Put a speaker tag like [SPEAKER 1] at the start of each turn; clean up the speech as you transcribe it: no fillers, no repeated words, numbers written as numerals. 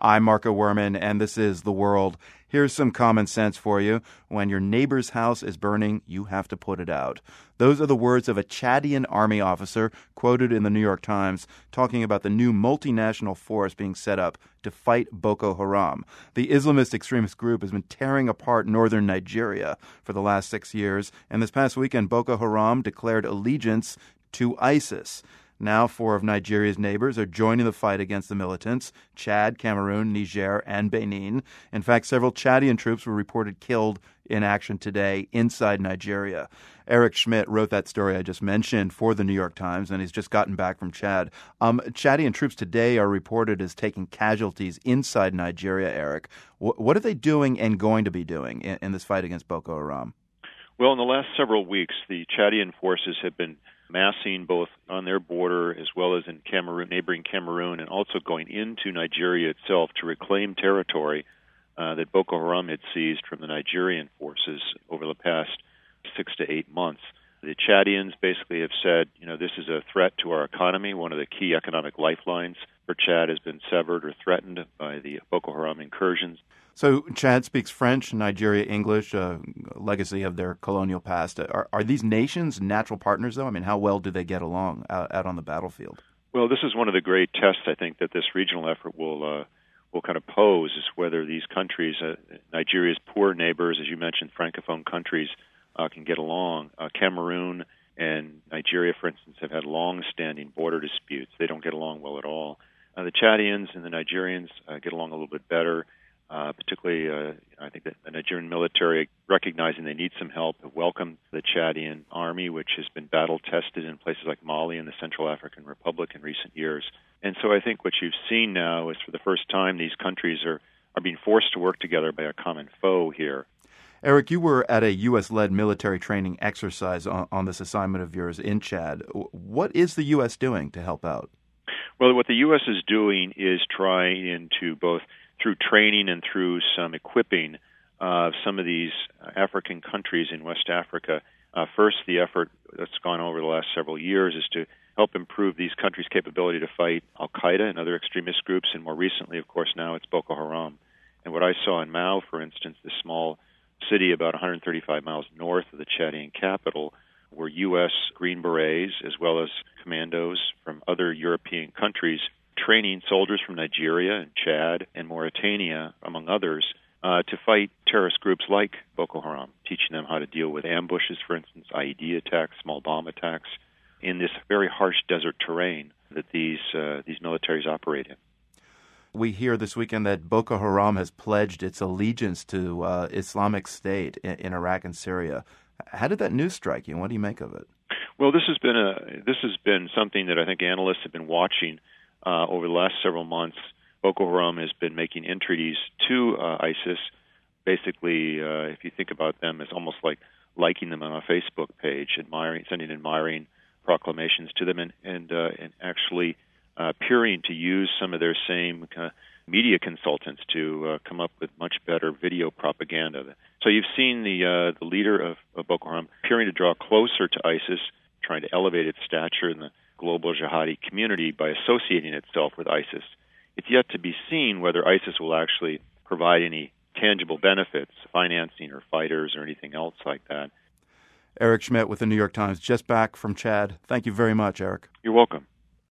[SPEAKER 1] I'm Marco Werman, and this is The World. Here's some common sense for you. When your neighbor's house is burning, you have to put it out. Those are the words of a Chadian army officer quoted in the New York Times talking about the new multinational force being set up to fight Boko Haram. The Islamist extremist group has been tearing apart northern Nigeria for the last 6 years, and this past weekend Boko Haram declared allegiance to ISIS. Now 4 of Nigeria's neighbors are joining the fight against the militants: Chad, Cameroon, Niger, and Benin. In fact, several Chadian troops were reported killed in action today inside Nigeria. Eric Schmidt wrote that story I just mentioned for the New York Times, and he's just gotten back from Chad. Chadian troops today are reported as taking casualties inside Nigeria, Eric. What are they doing and going to be doing in this fight against Boko Haram?
[SPEAKER 2] Well, in the last several weeks, the Chadian forces have been massing both on their border as well as in Cameroon, neighboring Cameroon, and also going into Nigeria itself to reclaim territory that Boko Haram had seized from the Nigerian forces over the past 6 to 8 months. The Chadians basically have said, this is a threat to our economy. One of the key economic lifelines for Chad has been severed or threatened by the Boko Haram incursions.
[SPEAKER 1] So Chad speaks French, Nigeria English, legacy of their colonial past. Are these nations natural partners, though? I mean, how well do they get along out on the battlefield?
[SPEAKER 2] Well, this is one of the great tests, I think, that this regional effort will kind of pose, is whether these countries, Nigeria's poor neighbors, as you mentioned, Francophone countries, can get along. Cameroon and Nigeria, for instance, have had long-standing border disputes. They don't get along well at all. The Chadians and the Nigerians get along a little bit better. Particularly, I think that the Nigerian military, recognizing they need some help, have welcomed the Chadian army, which has been battle-tested in places like Mali and the Central African Republic in recent years. And so I think what you've seen now is for the first time these countries are being forced to work together by a common foe here.
[SPEAKER 1] Eric, you were at a U.S.-led military training exercise on this assignment of yours in Chad. What is the U.S. doing to help out?
[SPEAKER 2] Well, what the U.S. is doing is trying to both through training and through some equipping some of these African countries in West Africa. First, the effort that's gone over the last several years is to help improve these countries' capability to fight al-Qaeda and other extremist groups, and more recently, of course, now it's Boko Haram. And what I saw in Mao, for instance, this small city about 135 miles north of the Chadian capital, were U.S. Green Berets as well as commandos from other European countries training soldiers from Nigeria and Chad and Mauritania, among others, to fight terrorist groups like Boko Haram, teaching them how to deal with ambushes, for instance, IED attacks, small bomb attacks, in this very harsh desert terrain that these militaries operate in.
[SPEAKER 1] We hear this weekend that Boko Haram has pledged its allegiance to Islamic State in Iraq and Syria. How did that news strike you, and what do you make of it?
[SPEAKER 2] Well, this has been something that I think analysts have been watching over the last several months. Boko Haram has been making entreaties to ISIS. Basically, if you think about them, it's almost like liking them on a Facebook page, sending admiring proclamations to them, and actually appearing to use some of their same media consultants to come up with much better video propaganda. So you've seen the leader of Boko Haram appearing to draw closer to ISIS, trying to elevate its stature in the global jihadi community by associating itself with ISIS. It's yet to be seen whether ISIS will actually provide any tangible benefits, financing or fighters or anything else like that.
[SPEAKER 1] Eric Schmidt with the New York Times, just back from Chad. Thank you very much, Eric.
[SPEAKER 2] You're welcome.